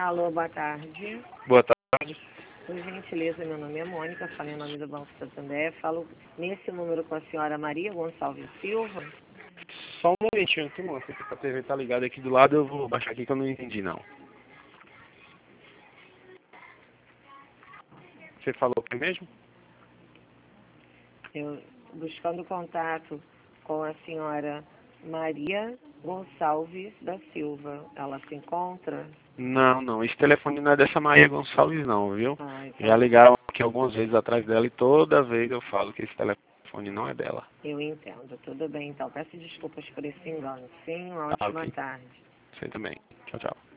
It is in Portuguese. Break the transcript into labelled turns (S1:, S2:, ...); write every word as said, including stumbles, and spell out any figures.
S1: Alô, boa tarde.
S2: Boa tarde.
S1: Por gentileza, meu nome é Mônica, falo em nome do Banco Santander. Falo nesse número com a senhora Maria Gonçalves Silva.
S2: Só um momentinho aqui, moça, que a T V tá ligada aqui do lado, eu vou baixar aqui que eu não entendi, não. Você falou o que mesmo?
S1: Eu buscando contato com a senhora Maria Gonçalves da Silva. Ela se encontra?
S2: Não, não, esse telefone não é dessa Maria Gonçalves não, viu?
S1: Ah, então
S2: Já ligaram aqui algumas vezes atrás dela e toda vez eu falo que esse telefone não é dela.
S1: eu entendo. Tudo bem, então. Peço desculpas por esse engano. Sim, uma
S2: Ah,
S1: ótima
S2: ok.
S1: tarde.
S2: Você também. Tchau, tchau.